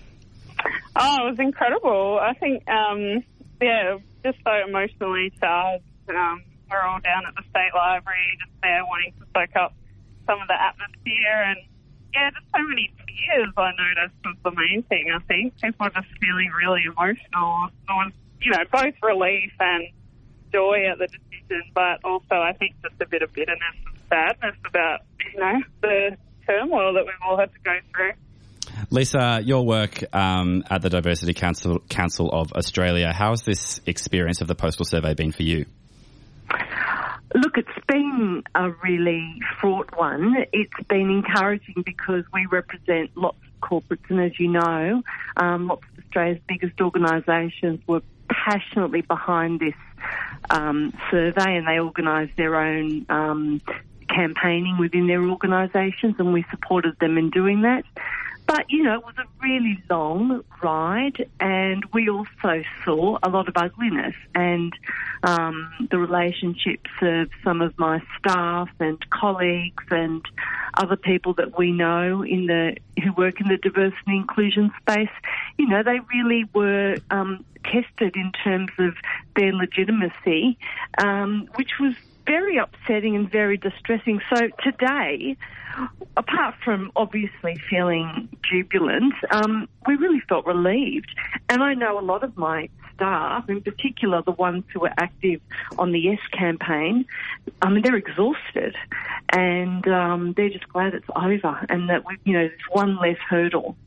Speaker 15: Oh, it was incredible. I think, um, yeah, just so emotionally charged. Um, we're all down at the State Library, just there wanting to soak up some of the atmosphere, and yeah, just so many tears I noticed was the main thing, I think. People are just feeling really emotional. There was, you know, both relief and joy at the decision, but also I think just a bit of bitterness and sadness about, you know, the turmoil that we've all had to go through.
Speaker 3: Lisa, your work um, at the Diversity Council, Council of Australia, how has this experience of the postal survey been for you?
Speaker 7: Look, it's been a really fraught one. It's been encouraging because we represent lots of corporates, and as you know, um, lots of Australia's biggest organisations were passionately behind this um, survey, and they organised their own um, campaigning within their organisations, and we supported them in doing that. But, you know, it was a really long ride, and we also saw a lot of ugliness, and um, the relationships of some of my staff and colleagues and other people that we know in the who work in the diversity and inclusion space, you know, they really were um, tested in terms of their legitimacy, um, which was very upsetting and very distressing. So today, apart from obviously feeling jubilant, um, we really felt relieved. And I know a lot of my staff, in particular the ones who were active on the Yes campaign, I mean, they're exhausted, and um, they're just glad it's over and that we, you know, there's one less hurdle.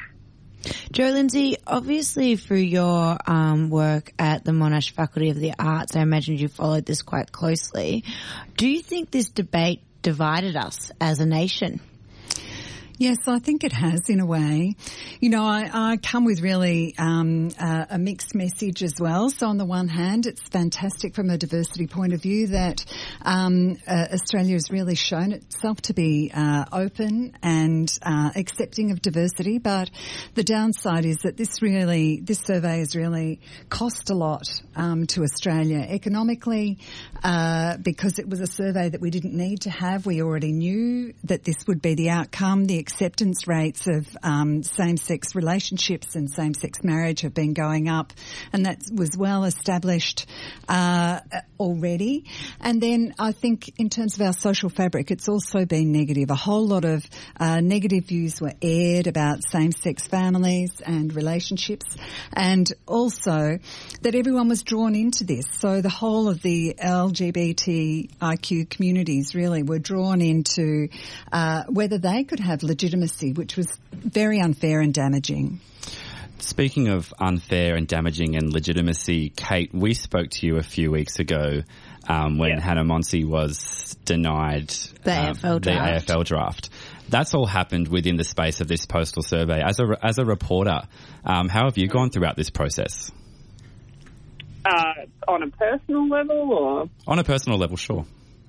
Speaker 4: Jo Lindsay, obviously through your um, work at the Monash Faculty of the Arts, I imagine you followed this quite closely. Do you think this debate divided us as a nation?
Speaker 6: Yes, I think it has in a way. You know, I, I come with really um, uh, a mixed message as well. So on the one hand, it's fantastic from a diversity point of view that um, uh, Australia has really shown itself to be uh, open and uh, accepting of diversity. But the downside is that this really, this survey has really cost a lot um, to Australia economically uh, because it was a survey that we didn't need to have. We already knew that this would be the outcome. The acceptance rates of um, same-sex relationships and same-sex marriage have been going up, and that was well established uh, already. And then I think in terms of our social fabric, it's also been negative. A whole lot of uh, negative views were aired about same-sex families and relationships, and also that everyone was drawn into this. So the whole of the L G B T I Q communities really were drawn into uh, whether they could have legitimacy, which was very unfair and damaging.
Speaker 3: Speaking of unfair and damaging and legitimacy, Kate, we spoke to you a few weeks ago um, when yeah. Hannah Monsey was denied
Speaker 4: the,
Speaker 3: uh,
Speaker 4: A F L
Speaker 3: the A F L draft. That's all happened within the space of this postal survey. As a, as a reporter, um, how have you gone throughout this process?
Speaker 15: Uh, on a personal level, or
Speaker 3: on a personal level, sure.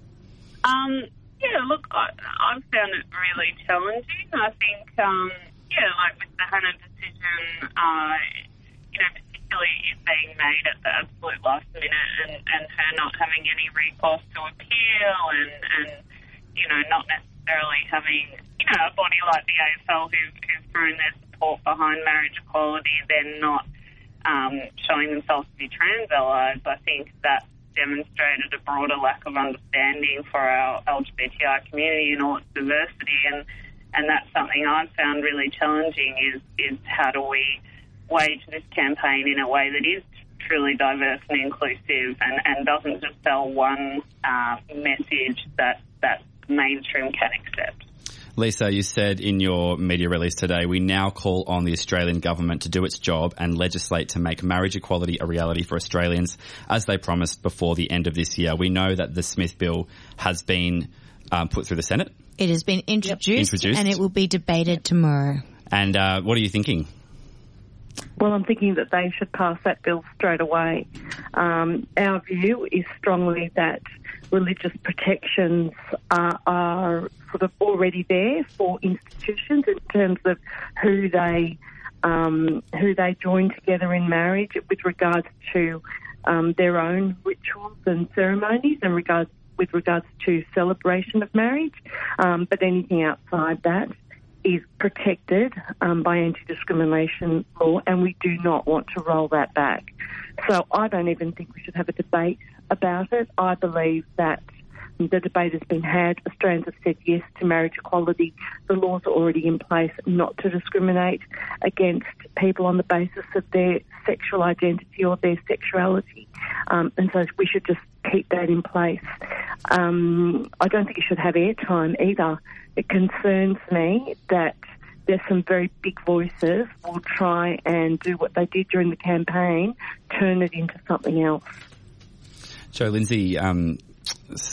Speaker 15: Um, yeah, look, I, I've found it really challenging. I think, um, yeah, like with the Hannah decision, uh, you know, particularly it being made at the absolute last minute, and, and her not having any recourse to appeal, and, and you know, not necessarily having, you know, a body like the A F L who, who've thrown their support behind marriage equality, then not Um, showing themselves to be trans allies. I think that demonstrated a broader lack of understanding for our L G B T I community and all its diversity, and, and that's something I've found really challenging is, is how do we wage this campaign in a way that is truly diverse and inclusive and, and doesn't just sell one uh, message that, that mainstream can accept.
Speaker 3: Lisa, you said in your media release today, we now call on the Australian government to do its job and legislate to make marriage equality a reality for Australians, as they promised before the end of this year. We know that the Smith Bill has been um, put through the Senate.
Speaker 4: It has been introduced,
Speaker 3: yep. introduced.
Speaker 4: and it will be debated tomorrow.
Speaker 3: And uh, what are you thinking?
Speaker 7: Well, I'm thinking that they should pass that bill straight away. Um, our view is strongly that religious protections are, are sort of already there for institutions in terms of who they um, who they join together in marriage with regards to um, their own rituals and ceremonies and regards with regards to celebration of marriage. Um, but anything outside that is protected um, by anti-discrimination law, and we do not want to roll that back. So I don't even think we should have a debate about it. I believe that the debate has been had. Australians have said yes to marriage equality. The laws are already in place not to discriminate against people on the basis of their sexual identity or their sexuality. Um, and so we should just keep that in place. Um, I don't think it should have airtime either. It concerns me that there's some very big voices will try and do what they did during the campaign, turn it into something else.
Speaker 3: Jo Lindsay, um,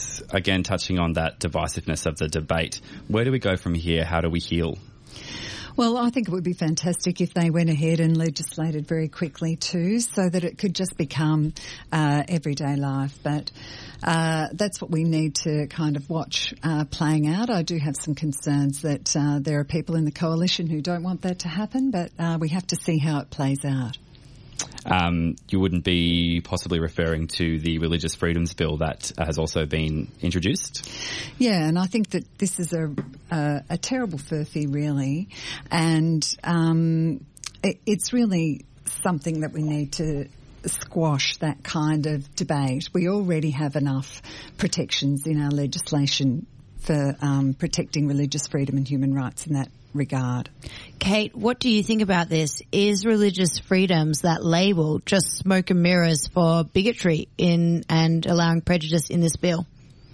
Speaker 3: again touching on that divisiveness of the debate, where do we go from here? How do we heal?
Speaker 6: Well, I think it would be fantastic if they went ahead and legislated very quickly too, so that it could just become uh, everyday life. But uh, that's what we need to kind of watch uh, playing out. I do have some concerns that uh, there are people in the coalition who don't want that to happen, but uh, we have to see how it plays out.
Speaker 3: Um, you wouldn't be possibly referring to the Religious Freedoms Bill that has also been introduced?
Speaker 6: Yeah, and I think that this is a a, a terrible furphy, really, and um, it, it's really something that we need to squash, that kind of debate. We already have enough protections in our legislation for um, protecting religious freedom and human rights in that regard.
Speaker 4: Kate, what do you think about this? Is religious freedoms, that label, just smoke and mirrors for bigotry in and allowing prejudice in this bill?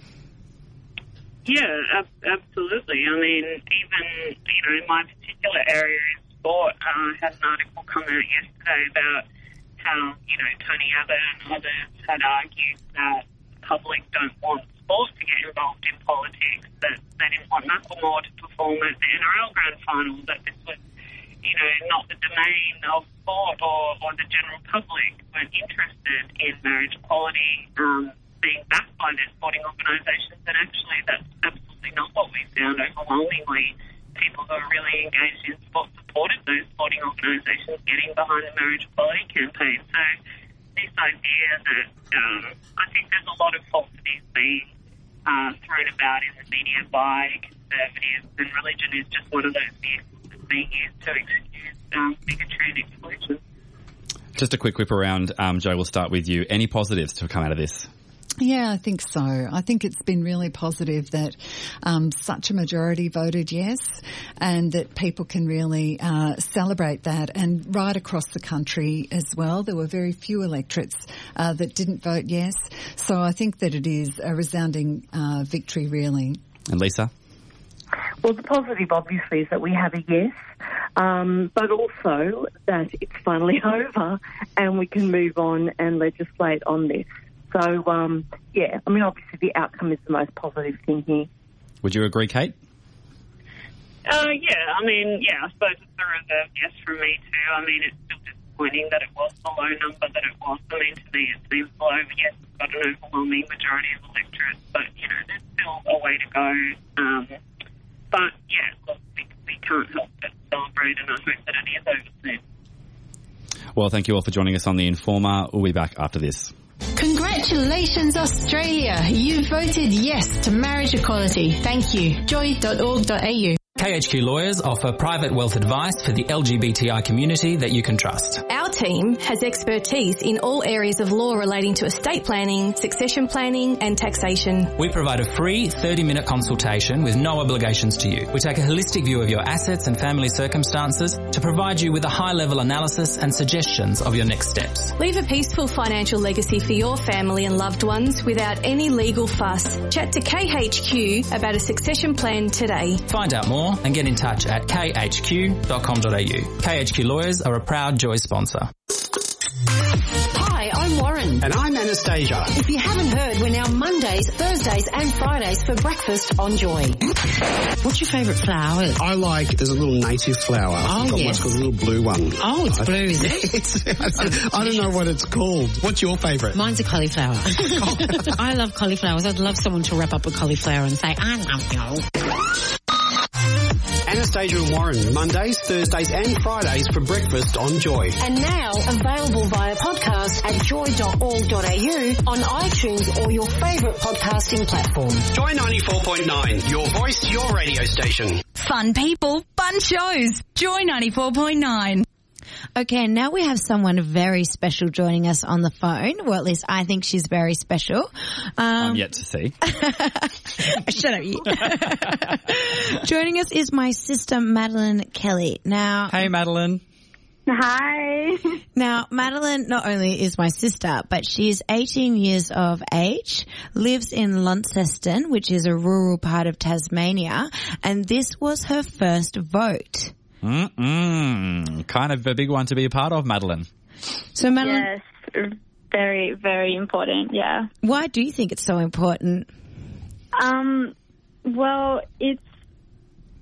Speaker 8: Yeah, ab- absolutely. I mean, even, you know, in my particular area in sport, uh, I had an article come out yesterday about how, you know, Tony Abbott and others had argued that the public don't want sport to get involved in politics, that they didn't want Macklemore to perform at the N R L Grand Final, that this was, you know, not the domain of sport or, or the general public weren't interested in marriage equality um, being backed by their sporting organisations, and actually that's absolutely not what we found. Overwhelmingly, people who are really engaged in sport supported those sporting organisations getting behind the marriage equality campaign. So this idea that um, I think there's a lot of falsities being Uh, thrown about in the media by conservatives, and religion is just one of those vehicles that's being used to excuse um, bigotry and exclusion.
Speaker 3: Just a quick whip around, um, Joe, we'll start with you. Any positives to come out of this?
Speaker 6: Yeah, I think so. I think it's been really positive that um, such a majority voted yes, and that people can really uh, celebrate that. And right across the country as well, there were very few electorates uh, that didn't vote yes. So I think that it is a resounding uh, victory, really.
Speaker 3: And Lisa?
Speaker 7: Well, the positive, obviously, is that we have a yes, um, but also that it's finally over and we can move on and legislate on this. So, um, yeah, I mean, obviously the outcome is the most positive thing here.
Speaker 3: Would you agree, Kate?
Speaker 8: Uh, yeah, I mean, yeah, I suppose it's a reserved yes from me too. I mean, it's still disappointing that it was the low number that it was. I mean, to me it seems low. Yes, it's got an overwhelming majority of electorates, but, you know, there's still a way to go. Um, but, yeah, look, we, we can't help but celebrate, and I hope that it is over soon.
Speaker 3: Well, thank you all for joining us on The Informer. We'll be back after this.
Speaker 10: Congratulations, Australia. You voted yes to marriage equality. Thank you. joy dot org dot a u.
Speaker 9: K H Q Lawyers offer private wealth advice for the L G B T I community that you can trust.
Speaker 11: Our team has expertise in all areas of law relating to estate planning, succession planning and taxation.
Speaker 9: We provide a free thirty minute consultation with no obligations to you. We take a holistic view of your assets and family circumstances to provide you with a high-level analysis and suggestions of your next steps.
Speaker 11: Leave a peaceful financial legacy for your family and loved ones without any legal fuss. Chat to K H Q about a succession plan today.
Speaker 9: Find out more and get in touch at k h q dot com dot a u. K H Q Lawyers are a proud Joy sponsor.
Speaker 12: Hi, I'm Warren.
Speaker 13: And I'm Anastasia.
Speaker 12: If you haven't heard, we're now Mondays, Thursdays and Fridays for breakfast on Joy. What's your favourite flower?
Speaker 13: I like, there's a little native flower.
Speaker 12: Oh,
Speaker 13: I've got
Speaker 12: yes.
Speaker 13: What's called a little blue one.
Speaker 12: Oh, it's blue, is it?
Speaker 13: it's, I, don't, I don't know what it's called. What's your favourite?
Speaker 12: Mine's a cauliflower. I love cauliflowers. I'd love someone to wrap up a cauliflower and say, I love you.
Speaker 13: Anastasia and Warren, Mondays, Thursdays and Fridays for breakfast on Joy.
Speaker 12: And now available via podcast at joy dot org dot a u, on iTunes or your favourite podcasting platform.
Speaker 13: Joy ninety-four point nine, your voice, your radio station.
Speaker 10: Fun people, fun shows. Joy ninety-four point nine.
Speaker 4: Okay, now we have someone very special joining us on the phone. Well, at least I think she's very special. Um,
Speaker 3: I'm yet to see.
Speaker 4: Shut up, you. Joining us is my sister, Madeline Kelly. Now,
Speaker 3: hey, Madeline.
Speaker 16: Hi.
Speaker 4: Now, Madeline not only is my sister, but she is eighteen years of age, lives in Launceston, which is a rural part of Tasmania, and this was her first vote.
Speaker 3: Mm-mm. Kind of a big one to be a part of, Madeline.
Speaker 4: So, Madeline...
Speaker 16: Yes, very, very important, yeah.
Speaker 4: Why do you think it's so important?
Speaker 16: Um, well, it's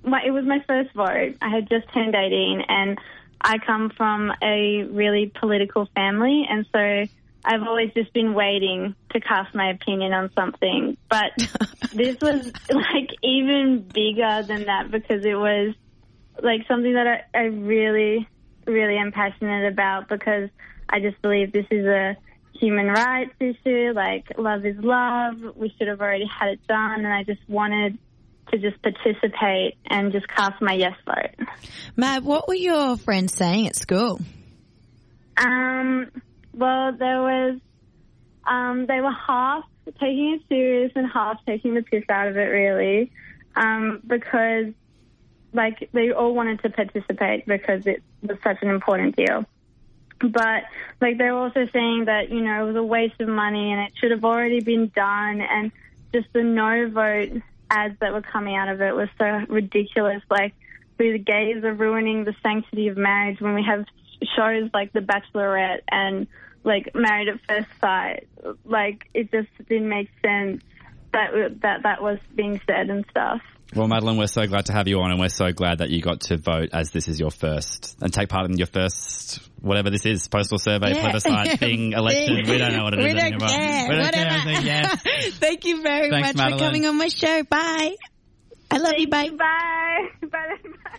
Speaker 16: my, it was my first vote. I had just turned eighteen, and I come from a really political family, and so I've always just been waiting to cast my opinion on something. But this was, like, even bigger than that because it was, like, something that I, I really, really am passionate about because I just believe this is a human rights issue. Like, love is love. We should have already had it done, and I just wanted to just participate and just cast my yes vote.
Speaker 4: Matt, what were your friends saying at school?
Speaker 16: Um... Well, there was, um, they were half taking it serious and half taking the piss out of it, really, um, because, like, they all wanted to participate because it was such an important deal. But, like, they were also saying that, you know, it was a waste of money and it should have already been done, and just the no vote ads that were coming out of it was so ridiculous. Like, the gays are ruining the sanctity of marriage when we have shows like The Bachelorette and like Married at First Sight. Like, it just didn't make sense that that that was being said and stuff.
Speaker 3: Well, Madeline, we're so glad to have you on, and we're so glad that you got to vote as this is your first, and take part in your first, whatever this is, postal survey,
Speaker 4: Yeah.
Speaker 3: plebiscite, thing, election. We don't know what it
Speaker 4: we
Speaker 3: is
Speaker 4: don't
Speaker 3: anymore.
Speaker 4: Care.
Speaker 3: We don't
Speaker 4: Whatever.
Speaker 3: care. I think yes.
Speaker 4: Thank you very
Speaker 3: Thanks,
Speaker 4: much
Speaker 3: Madeline.
Speaker 4: for coming on my show. Bye. I love you. Bye.
Speaker 16: Bye. Bye.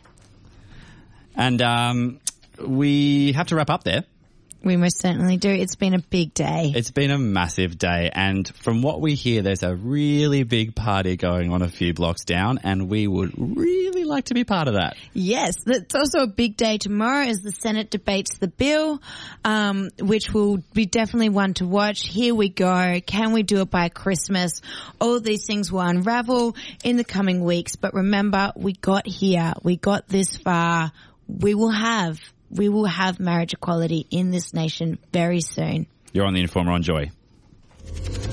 Speaker 3: And um, we have to wrap up there.
Speaker 4: We most certainly do. It's been a big day.
Speaker 3: It's been a massive day, and from what we hear, there's a really big party going on a few blocks down, and we would really like to be part of that.
Speaker 4: Yes, it's also a big day tomorrow as the Senate debates the bill, um, which will be definitely one to watch. Here we go. Can we do it by Christmas? All of these things will unravel in the coming weeks, but remember, we got here. We got this far. We will have We will have marriage equality in this nation very soon.
Speaker 3: You're on The Informer on Joy.